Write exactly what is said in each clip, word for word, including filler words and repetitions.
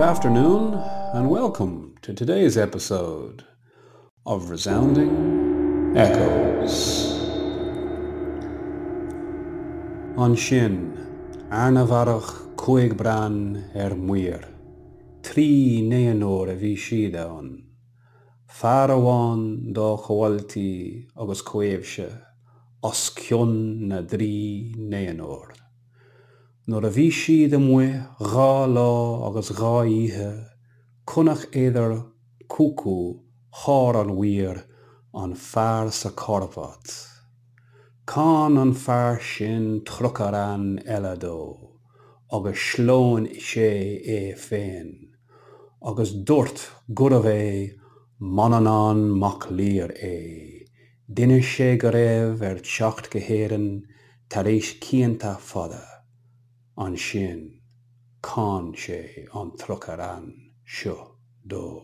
afternoon and welcome to today's episode of Resounding Echoes. An sin, arna bharach cuaig bran er muir, trí néanóir a bhí siad ann, fear amháin dá chomhaltaí agus cuéimhse, os cionn na drí néanóir. Nuair a bhí siad amuigh dhá lá agus dhá oíche, cuineadh idir cúcú thar an mhuir an fear sa corpat. Cáin an fear sin trucaran eile dó, agus slóin sé é féin, agus dúirt gurb é Manannán mac Lir é. Duine sé go raibh ar teacht go héireann tar éis cinnta fada. An sin, cáin sé an trucaran seo dó.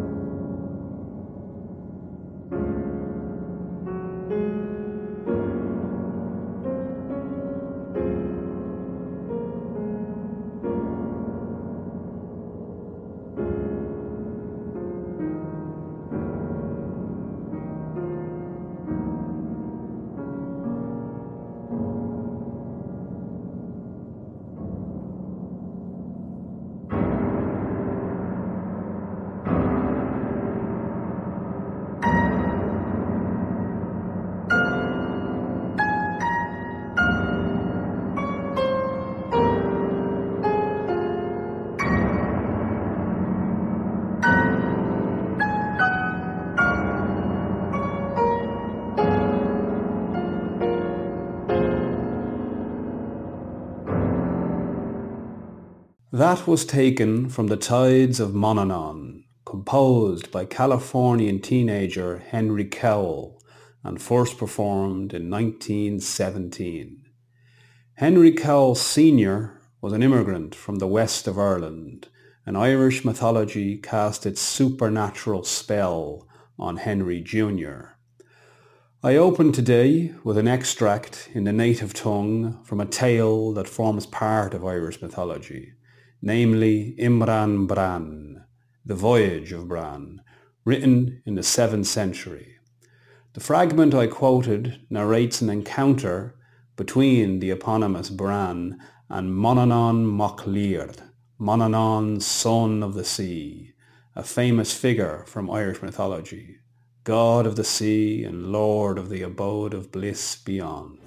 That was taken from The Tides of Manannán, composed by Californian teenager Henry Cowell and first performed in nineteen seventeen. Henry Cowell Senior was an immigrant from the west of Ireland, and Irish mythology cast its supernatural spell on Henry Junior I open today with an extract in the native tongue from a tale that forms part of Irish mythology, namely Imran Bran, The Voyage of Bran, written in the seventh century. The fragment I quoted narrates an encounter between the eponymous Bran and Manannán mac Lir, Manannán, son of the sea, a famous figure from Irish mythology, god of the sea and lord of the abode of bliss beyond.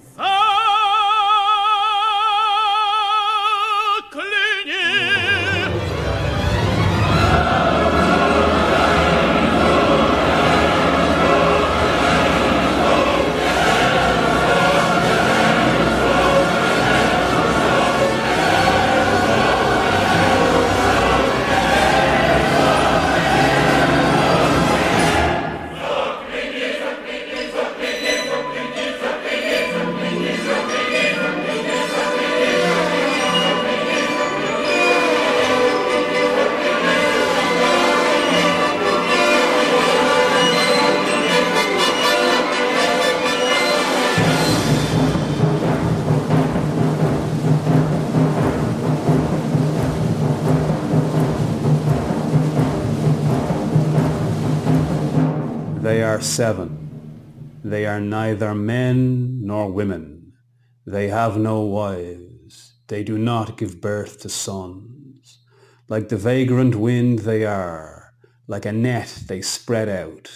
They are seven. They are neither men nor women. They have no wives. They do not give birth to sons. Like the vagrant wind they are. Like a net they spread out.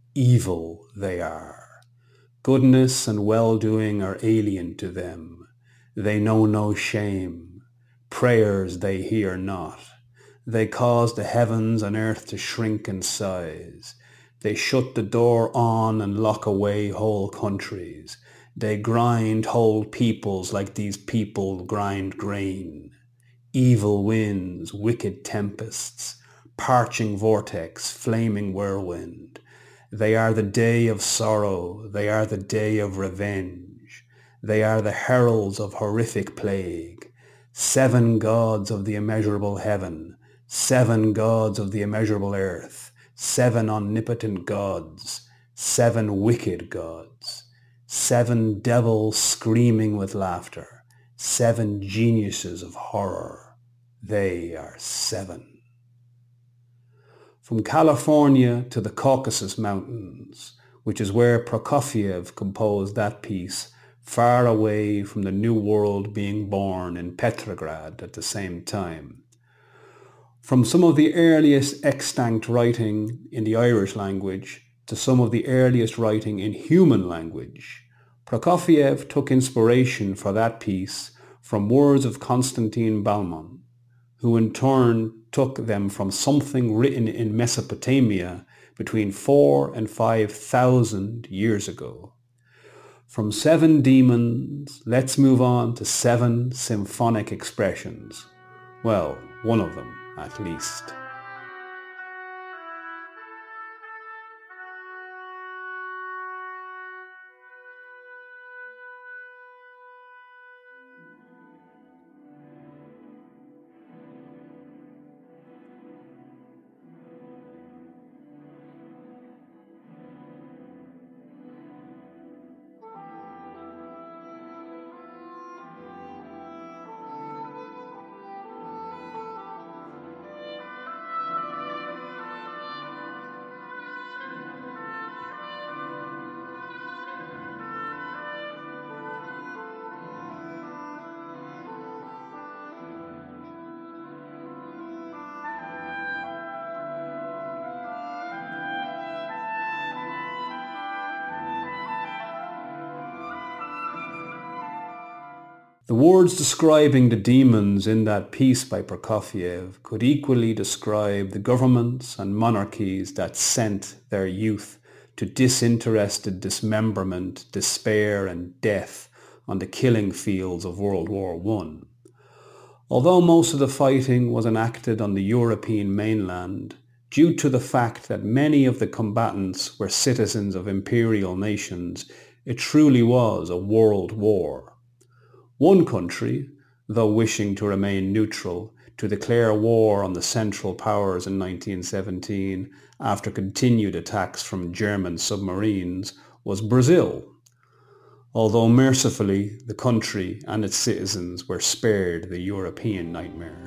Evil they are. Goodness and well-doing are alien to them. They know no shame. Prayers they hear not. They cause the heavens and earth to shrink in size. They shut the door on and lock away whole countries. They grind whole peoples like these people grind grain. Evil winds, wicked tempests, parching vortex, flaming whirlwind. They are the day of sorrow. They are the day of revenge. They are the heralds of horrific plague. Seven gods of the immeasurable heaven. Seven gods of the immeasurable earth. Seven omnipotent gods, seven wicked gods, seven devils screaming with laughter, seven geniuses of horror. They are seven. From California to the Caucasus Mountains, which is where Prokofiev composed that piece, far away from the new world being born in Petrograd at the same time. From some of the earliest extant writing in the Irish language to some of the earliest writing in human language, Prokofiev took inspiration for that piece from words of Constantine Balmon, who in turn took them from something written in Mesopotamia between four and five thousand years ago. From seven demons, let's move on to seven symphonic expressions. Well, one of them at least. The words describing the demons in that piece by Prokofiev could equally describe the governments and monarchies that sent their youth to disinterested dismemberment, despair and death on the killing fields of World War One. Although most of the fighting was enacted on the European mainland, due to the fact that many of the combatants were citizens of imperial nations, it truly was a world war. One country, though wishing to remain neutral, to declare war on the Central Powers in nineteen seventeen after continued attacks from German submarines, was Brazil. Although mercifully the country and its citizens were spared the European nightmare.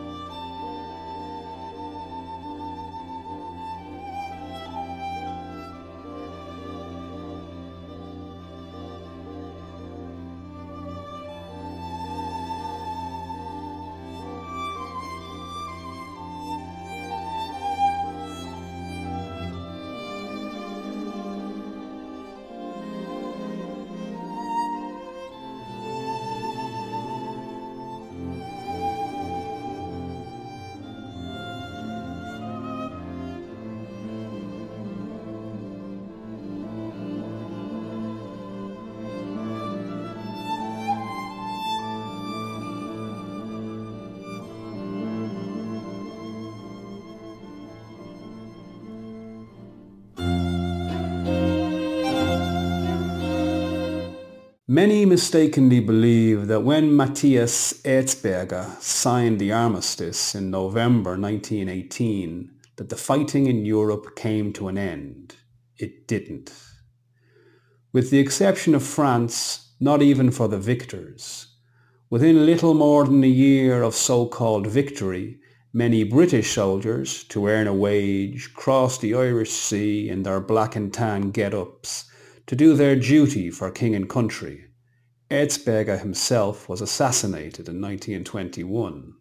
Many mistakenly believe that when Matthias Erzberger signed the armistice in November nineteen eighteen, that the fighting in Europe came to an end. It didn't. With the exception of France, not even for the victors. Within little more than a year of so-called victory, many British soldiers, to earn a wage, crossed the Irish Sea in their black and tan get-ups to do their duty for king and country. Erzberger himself was assassinated in nineteen twenty-one.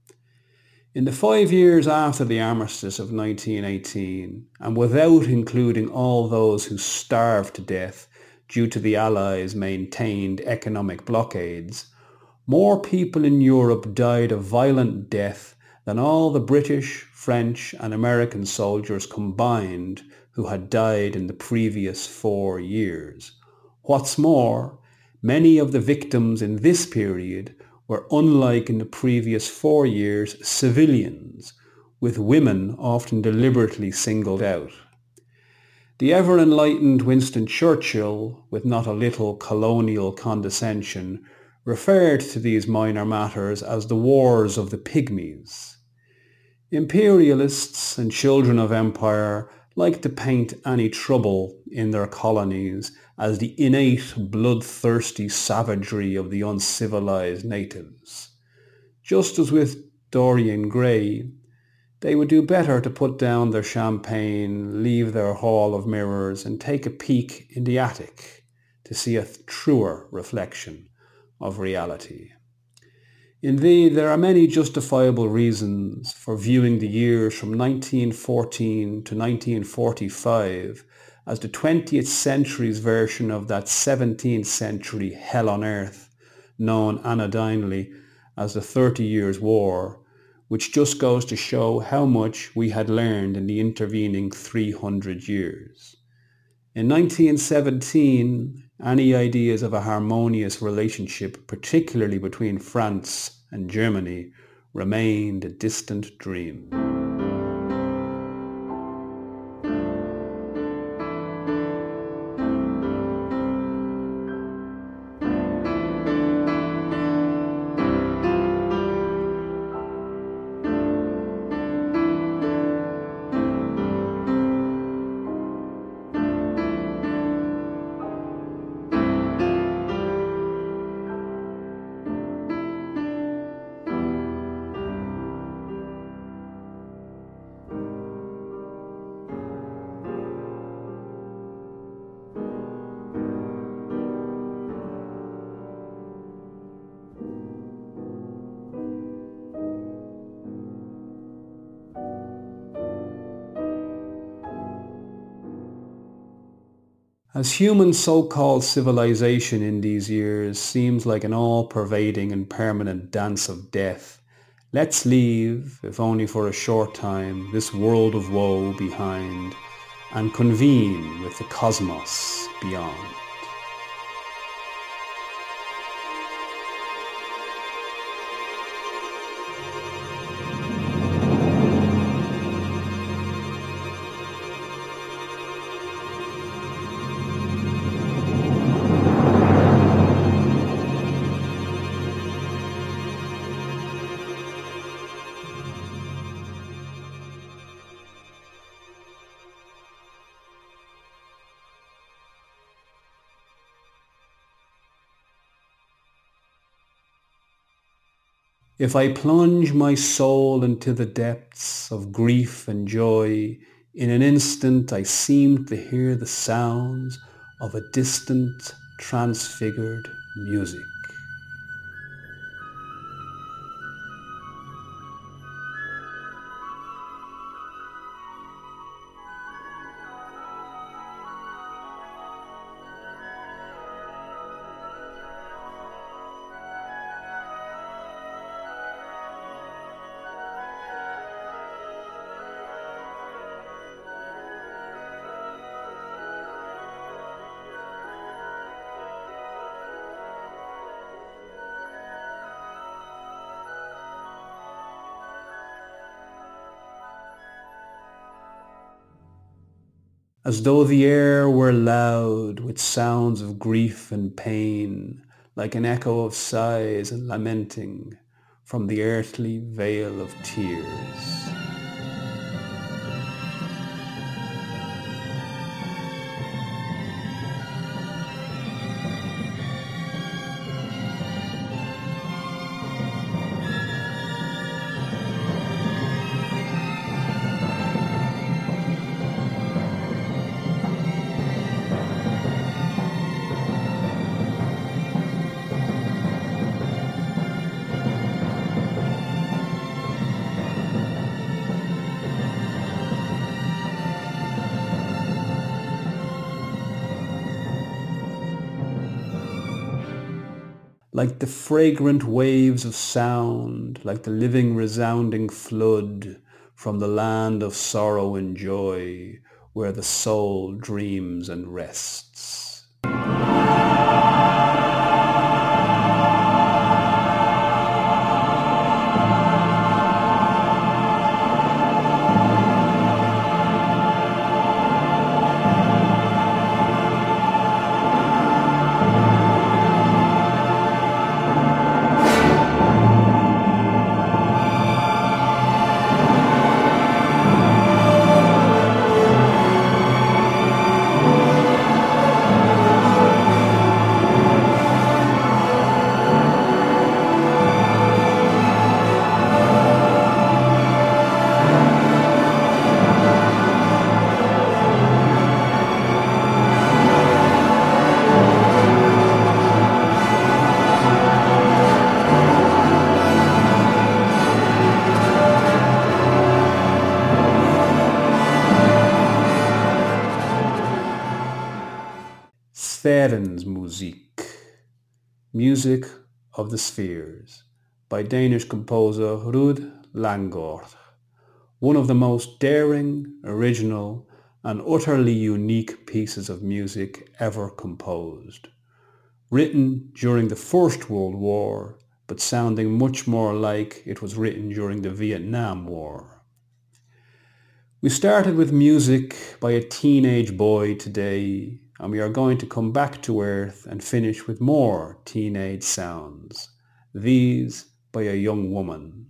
In the five years after the armistice of nineteen eighteen, and without including all those who starved to death due to the Allies' maintained economic blockades, more people in Europe died a violent death than all the British, French and American soldiers combined who had died in the previous four years. What's more, many of the victims in this period were, unlike in the previous four years, civilians, with women often deliberately singled out. The ever-enlightened Winston Churchill, with not a little colonial condescension, referred to these minor matters as the wars of the pygmies. Imperialists and children of empire like to paint any trouble in their colonies as the innate, bloodthirsty savagery of the uncivilized natives. Just as with Dorian Gray, they would do better to put down their champagne, leave their hall of mirrors, and take a peek in the attic to see a truer reflection of reality. Indeed, there are many justifiable reasons for viewing the years from nineteen fourteen to nineteen forty-five as the twentieth century's version of that seventeenth century hell on earth known anodyngly as the Thirty Years' War, which just goes to show how much we had learned in the intervening three hundred years. In nineteen seventeen, any ideas of a harmonious relationship, particularly between France and Germany, remained a distant dream. As human so-called civilization in these years seems like an all-pervading and permanent dance of death, let's leave, if only for a short time, this world of woe behind and convene with the cosmos beyond. If I plunge my soul into the depths of grief and joy, in an instant I seem to hear the sounds of a distant, transfigured music. As though the air were loud with sounds of grief and pain, like an echo of sighs and lamenting from the earthly vale of tears. Like the fragrant waves of sound, like the living resounding flood from the land of sorrow and joy, where the soul dreams and rests. Sfærensmusik, Music of the Spheres, by Danish composer Ruud Langgaard, one of the most daring, original, and utterly unique pieces of music ever composed. Written during the First World War, but sounding much more like it was written during the Vietnam War. We started with music by a teenage boy today, and we are going to come back to earth and finish with more teenage sounds, these by a young woman.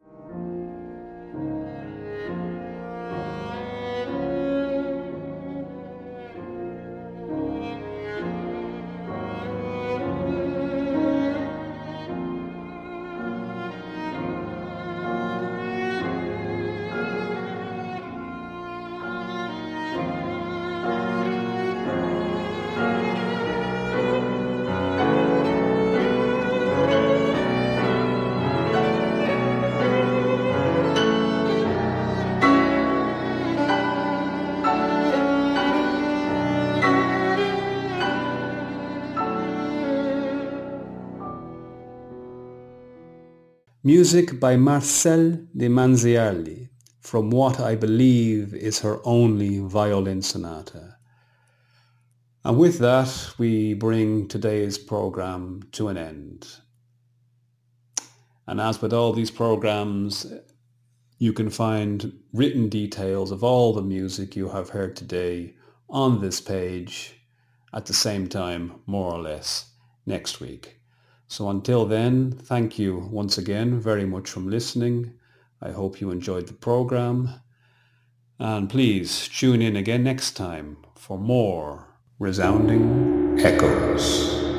Music by Marcel de Manziarly, from what I believe is her only violin sonata. And with that, we bring today's program to an end. And as with all these programs, you can find written details of all the music you have heard today on this page at the same time, more or less, next week. So until then, thank you once again very much for listening. I hope you enjoyed the program. And please tune in again next time for more Resounding Echoes.